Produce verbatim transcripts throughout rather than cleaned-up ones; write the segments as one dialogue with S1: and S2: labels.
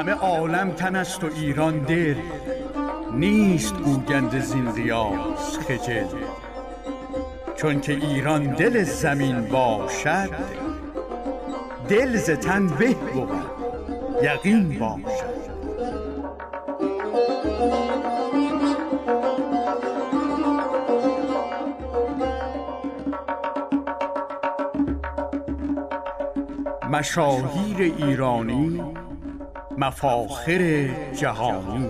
S1: همه عالم تن است و ایران دل، نیست گوگند زین ریاض خجل. چون که ایران دل زمین باشد، دل ز تن به بود یقین باشد. مشاهیر ایرانی، مفاخر جهانی.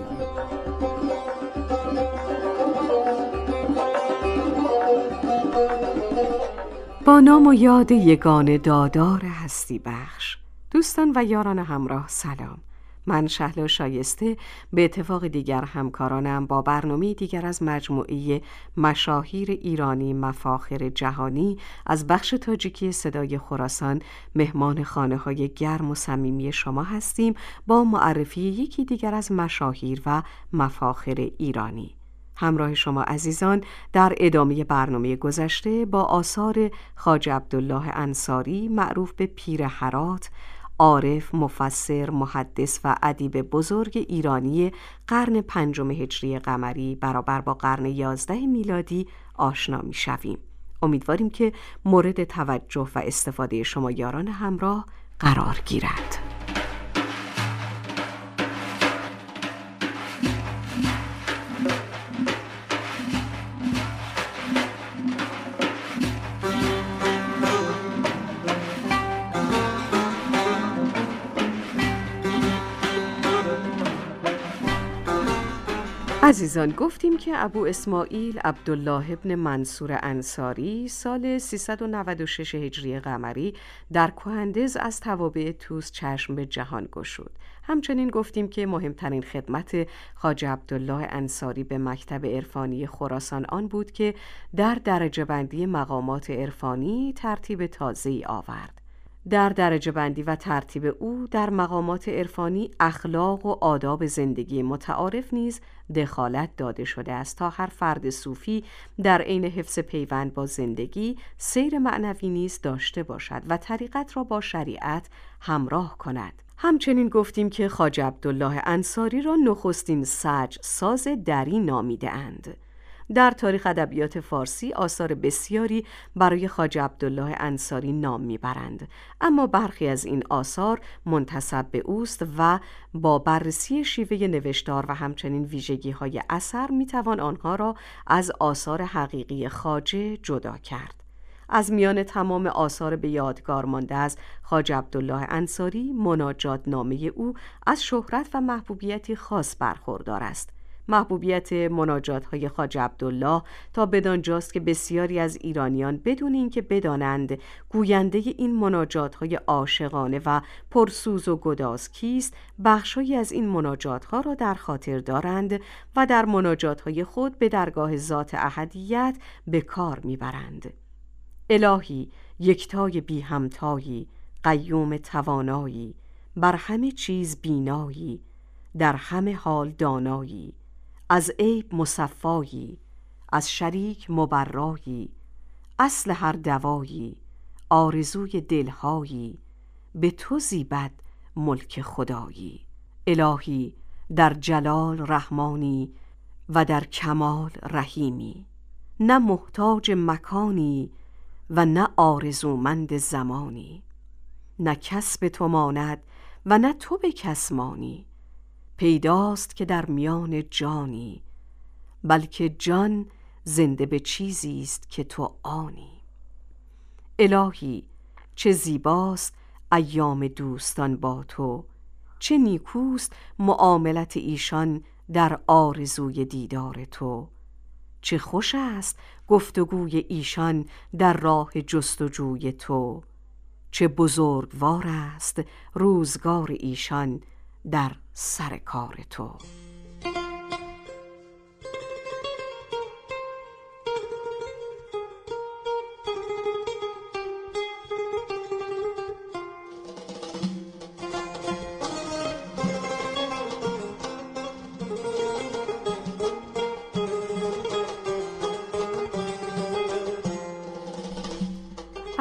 S2: با نام و یاد یگانه دادار هستی بخش. دوستان و یاران همراه سلام. من شهلا شایسته به اتفاق دیگر همکارانم با برنامه دیگر از مجموعه مشاهیر ایرانی مفاخر جهانی از بخش تاجیکی صدای خراسان مهمان خانه های گرم و صمیمی شما هستیم با معرفی یکی دیگر از مشاهیر و مفاخر ایرانی. همراه شما عزیزان در ادامه برنامه گذشته با آثار خواجه عبدالله انصاری معروف به پیر هرات، عارف، مفسر، محدث و ادیب بزرگ ایرانی قرن پنجم هجری قمری برابر با قرن یازده میلادی آشنا می شویم. امیدواریم که مورد توجه و استفاده شما یاران همراه قرار گیرد. عزیزان، گفتیم که ابو اسماعیل عبدالله ابن منصور انصاری سال سیصد و نود و شش هجری قمری در کهندز از توابع طوس چشم به جهان گشود. همچنین گفتیم که مهمترین خدمت خواجه عبدالله انصاری به مکتب عرفانی خراسان آن بود که در درجه بندی مقامات عرفانی ترتیب تازه‌ای آورد. در درجه بندی و ترتیب او در مقامات عرفانی اخلاق و آداب زندگی متعارف نیز دخالت داده شده است تا هر فرد صوفی در عین حفظ پیوند با زندگی سیر معنوی نیز داشته باشد و طریقت را با شریعت همراه کند. همچنین گفتیم که خواجه عبدالله انصاری را نخستین سج ساز دری نامیده اند. در تاریخ ادبیات فارسی آثار بسیاری برای خواجه عبدالله انصاری نام میبرند، اما برخی از این آثار منتسب به اوست و با بررسی شیوه نوشتار و همچنین ویژگی‌های اثر میتوان آنها را از آثار حقیقی خواجه جدا کرد. از میان تمام آثار به یادگار مانده از خواجه عبدالله انصاری، مناجات نامه او از شهرت و محبوبیتی خاص برخوردار است. محبوبیت مناجات‌های خواجه عبدالله تا بدانجاست که بسیاری از ایرانیان بدون اینکه بدانند گوینده این مناجات‌های عاشقانه و پرسوز و گداز کیست، بخشی از این مناجات‌ها را در خاطر دارند و در مناجات‌های خود به درگاه ذات احدیت به کار می‌برند. الهی یکتای بی همتایی، قیوم توانایی، بر همه چیز بینایی، در همه حال دانایی، از عیب مصفایی، از شریک مبرایی، اصل هر دوایی، آرزوی دلهایی، به تو زیبد ملک خدایی. الهی در جلال رحمانی و در کمال رحیمی، نه محتاج مکانی و نه آرزومند زمانی، نه کس به تو ماند و نه تو به کس مانی. پیداست که در میان جانی، بلکه جان زنده به چیزی است که تو آنی. الهی چه زیباست ایام دوستان با تو، چه نیکوست معاملت ایشان در آرزوی دیدار تو. چه خوش است گفتگوی ایشان در راه جستجوی تو، چه بزرگوار است روزگار ایشان در سر کار تو.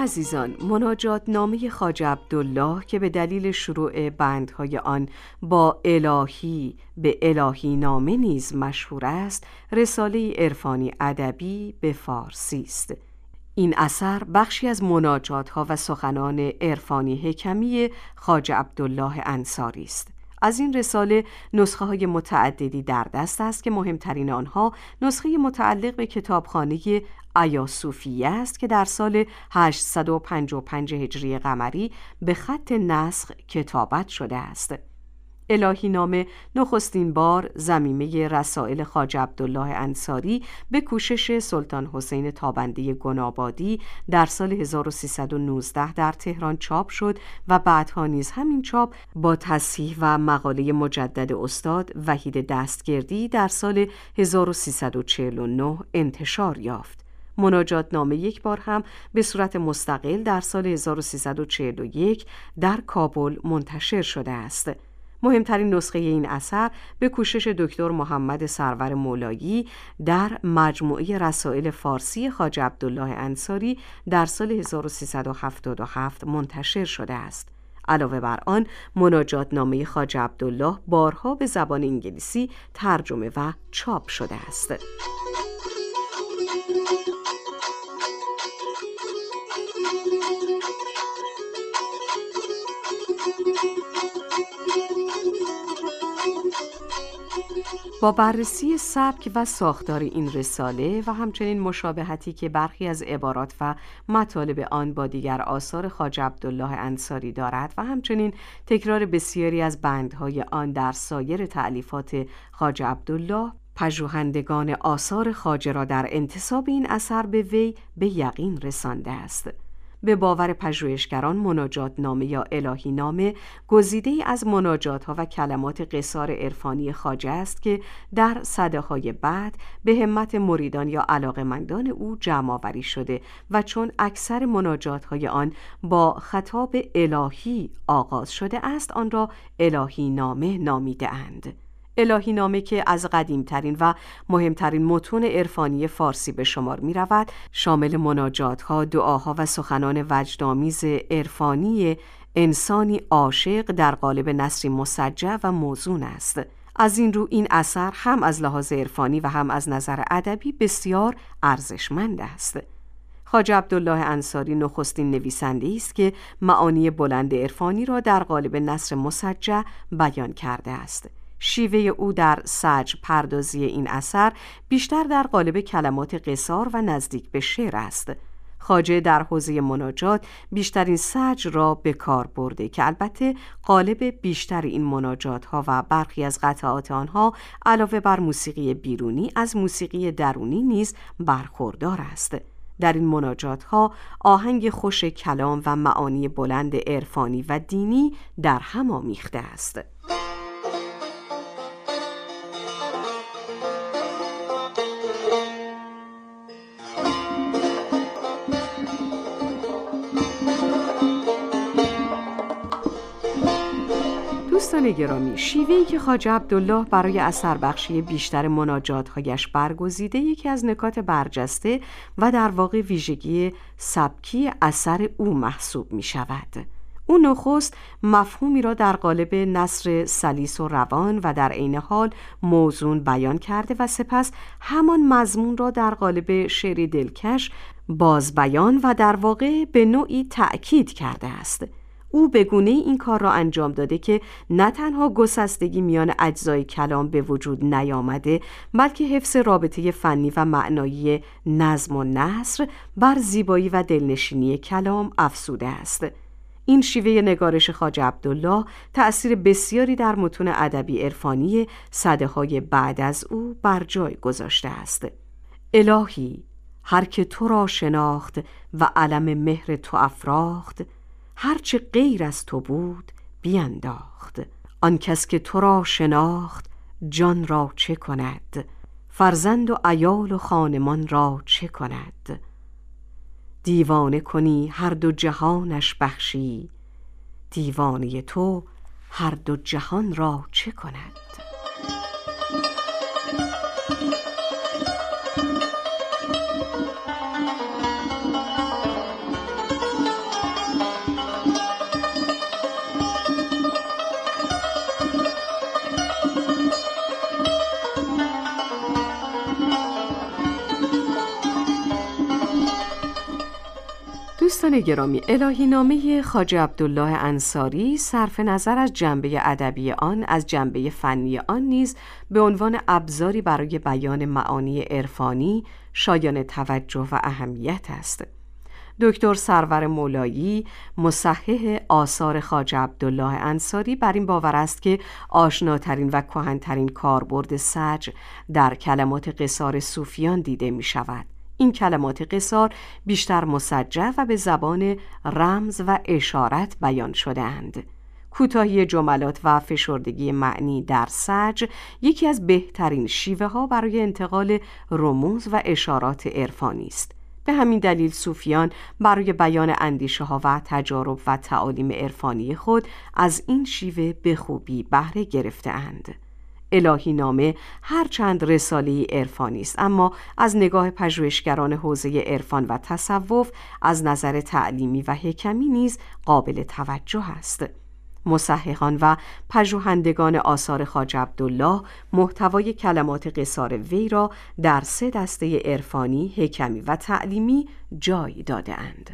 S2: عزیزان، مناجات نامه خواجه عبدالله که به دلیل شروع بندهای آن با الهی به الهی نامه نیز مشهور است، رساله عرفانی ادبی به فارسی است. این اثر بخشی از مناجات‌ها و سخنان عرفانی حکمی خواجه عبدالله انصاری است. از این رساله نسخه های متعددی در دست است که مهمترین آنها نسخه متعلق به کتابخانه ایاصوفیه است که در سال هشتصد و پنجاه و پنج هجری قمری به خط نسخ کتابت شده است. الهی نامه نخستین بار ضمیمه رسائل خواجه عبدالله انصاری به کوشش سلطان حسین تابنده گنابادی در سال هزار و سیصد و نوزده در تهران چاپ شد و بعدها نیز همین چاپ با تصحیح و مقاله مجدد استاد وحید دستگردی در سال هزار و سیصد و چهل و نه انتشار یافت. مناجات نامه یک بار هم به صورت مستقل در سال هزار و سیصد و چهل و یک در کابل منتشر شده است. مهمترین نسخه این اثر به کوشش دکتر محمد سرور مولایی در مجموعه رسائل فارسی خواجه عبدالله انصاری در سال هزار و سیصد و هفتاد و هفت منتشر شده است. علاوه بر آن، مناجات نامه خواجه عبدالله بارها به زبان انگلیسی ترجمه و چاپ شده است. با بررسی سبک و ساختار این رساله و همچنین مشابهتی که برخی از عبارات و مطالب آن با دیگر آثار خواجه عبدالله انصاری دارد و همچنین تکرار بسیاری از بندهای آن در سایر تألیفات خواجه عبدالله، پژوهندگان آثار خواجه را در انتساب این اثر به وی به یقین رسانده است. به باور پژوهشگران مناجات نامه یا الهی نامه گزیده‌ای از مناجات‌ها و کلمات قصار عرفانی خواجه است که در سده‌های بعد به همت مریدان یا علاقه‌مندان او جمع آوری شده و چون اکثر مناجات‌های آن با خطاب الهی آغاز شده است، آن را الهی نامه نامیده اند. الهی نامه که از قدیمترین و مهمترین متون عرفانی فارسی به شمار می رود، شامل مناجات‌ها، دعاها و سخنان وجدآمیز عرفانی انسانی عاشق در قالب نثری مسجع و موزون است. از این رو این اثر هم از لحاظ عرفانی و هم از نظر ادبی بسیار ارزشمند است. خواجه عبدالله انصاری نخستین نویسنده است که معانی بلند عرفانی را در قالب نثر مسجع بیان کرده است. شیوه او در سجع پردازی این اثر بیشتر در قالب کلمات قصار و نزدیک به شعر است. خواجه در حوزه مناجات بیشترین سجع را به کار برده که البته قالب بیشتر این مناجات ها و برخی از قطعات آنها علاوه بر موسیقی بیرونی از موسیقی درونی نیز برخوردار است. در این مناجات ها آهنگ خوش کلام و معانی بلند عرفانی و دینی در هم آمیخته است. دوستان گرامی، شیوهی که خواجه عبدالله برای اثر بخشی بیشتر مناجات‌هایش برگزیده یکی از نکات برجسته و در واقع ویژگی سبکی اثر او محسوب می شود. او نخست مفهومی را در قالب نثر سلیس و روان و در عین حال موزون بیان کرده و سپس همان مضمون را در قالب شعری دلکش باز بیان و در واقع به نوعی تأکید کرده است. او به گونه‌ای این کار را انجام داده که نه تنها گسستگی میان اجزای کلام به وجود نیامده، بلکه حفظ رابطه فنی و معنایی نظم و نثر بر زیبایی و دلنشینی کلام افزوده است. این شیوه نگارش خواجه عبدالله تأثیر بسیاری در متون ادبی عرفانی سده‌های بعد از او بر جای گذاشته است. الهی، هر که تو را شناخت و علم مهر تو افراخت، هرچه غیر از تو بود بینداخت. آن کس که تو را شناخت جان را چه کند؟ فرزند و عیال و خانمان را چه کند؟ دیوانه کنی هر دو جهانش بخشی، دیوانه تو هر دو جهان را چه کند؟ دوستان گرامی، الهینامه خواجه عبدالله انصاری صرف نظر از جنبه ادبی آن از جنبه فنی آن نیز به عنوان ابزاری برای بیان معانی عرفانی شایان توجه و اهمیت است. دکتر سرور مولایی مصحح آثار خواجه عبدالله انصاری بر این باور است که آشناترین و کهن‌ترین کاربرد سجع در کلمات قصار صوفیان دیده می شود. این کلمات قصار بیشتر مسجع و به زبان رمز و اشارت بیان شده اند. کوتاهی جملات و فشردگی معنی در سجع یکی از بهترین شیوه ها برای انتقال رموز و اشارات عرفانی است. به همین دلیل صوفیان برای بیان اندیشه ها و تجارب و تعالیم عرفانی خود از این شیوه به خوبی بهره گرفته‌اند. الهینامه هرچند رساله عرفانی است، اما از نگاه پژوهشگران حوزه عرفان و تصوف از نظر تعلیمی و حکمی نیز قابل توجه است. مصححان و پژوهندگان آثار خواجه عبدالله محتوای کلمات قصار وی را در سه دسته عرفانی، حکمی و تعلیمی جای داده اند.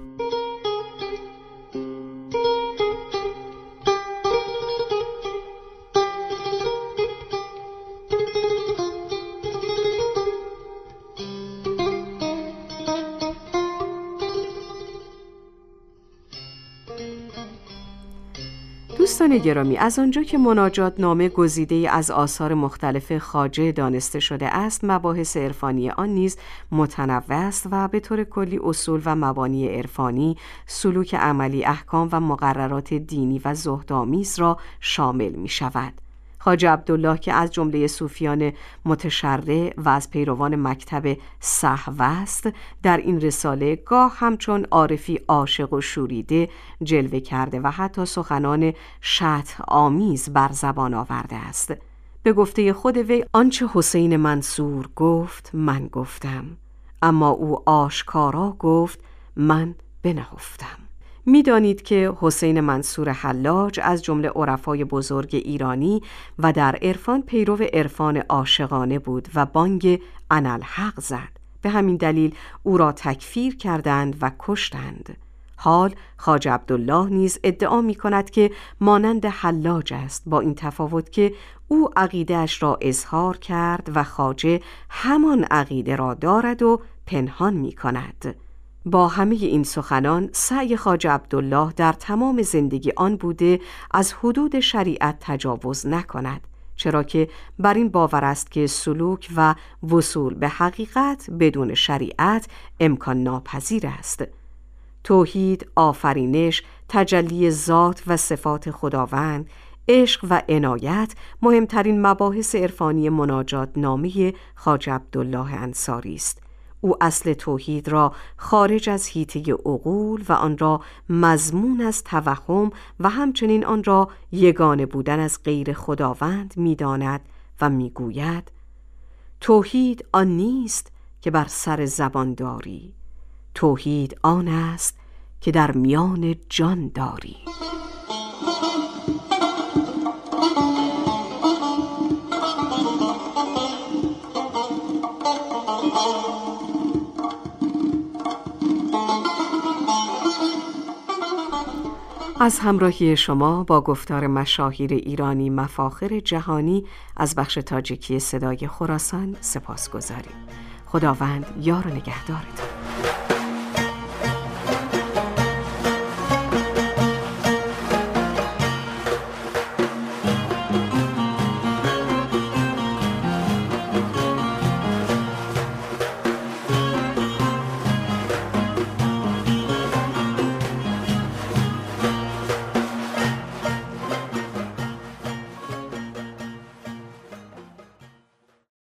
S2: دوستان گرامی، از آنجا که مناجات نامه گزیده از آثار مختلف خواجه دانسته شده است، مباحث عرفانی آن نیز متنوع است و به طور کلی اصول و مبانی عرفانی، سلوک عملی، احکام و مقررات دینی و زهدآمیز را شامل می شود. خواجه عبدالله که از جمله صوفیان متشرع و از پیروان مکتب صحوه است، در این رساله گاه همچون عارفی عاشق و شوریده جلوه کرده و حتی سخنان شطح آمیز بر زبان آورده است. به گفته خود وی آنچه حسین منصور گفت من گفتم، اما او آشکارا گفت من بنهفتم. می دانید که حسین منصور حلاج از جمله عرفای بزرگ ایرانی و در عرفان پیرو عرفان عاشقانه بود و بانگ اناالحق زد. به همین دلیل او را تکفیر کردند و کشتند. حال خواجه عبدالله نیز ادعا می کند که مانند حلاج است، با این تفاوت که او عقیده‌اش را اظهار کرد و خواجه همان عقیده را دارد و پنهان می کند. با همه این سخنان سعی خواجه عبدالله در تمام زندگی آن بوده از حدود شریعت تجاوز نکند، چرا که بر این باور است که سلوک و وصول به حقیقت بدون شریعت امکان ناپذیر است. توحید، آفرینش، تجلی ذات و صفات خداوند، عشق و عنایت مهمترین مباحث عرفانی مناجات نامه خواجه عبدالله انصاری است. او اصل توحید را خارج از حیطه عقول و آن را مضمون از توهم و همچنین آن را یگانه بودن از غیر خداوند می‌داند و می‌گوید توحید آن نیست که بر سر زبان داری، توحید آن است که در میان جان داری. از همراهی شما با گفتار مشاهیر ایرانی مفاخر جهانی از بخش تاجیکی صدای خراسان سپاسگزاریم. خداوند یار و نگهدارتان.